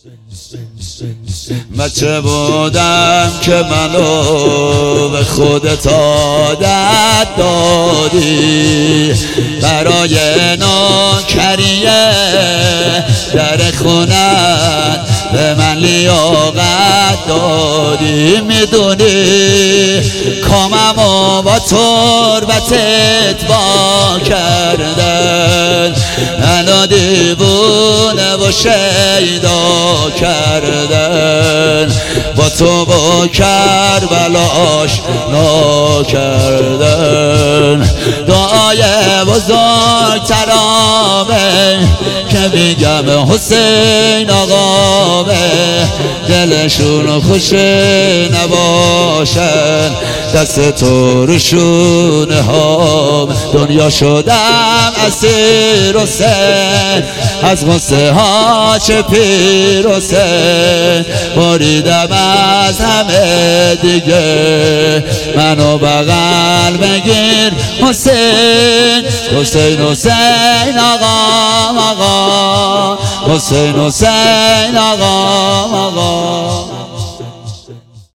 بچه بودم که منو به خودت عادت دادی، برای نوکریه در خونت به من لیاقت دادی. میدونی کاممو با تربتت با کردن، منو دیوونه و شیدا کردن، با تو با کربلا آشنا کردن. دعای بزرگترامه که میگم حسین آقامه، دلشون خوش نباشن دست تو رو شونه هام. دنیا شدم اسیر حسین، از غصه ها چه پیر حسین، بریدم از همه دیگه، منو بغل بگیر حسین. حسین حسین آقا آقا، حسین حسین آقا آقا.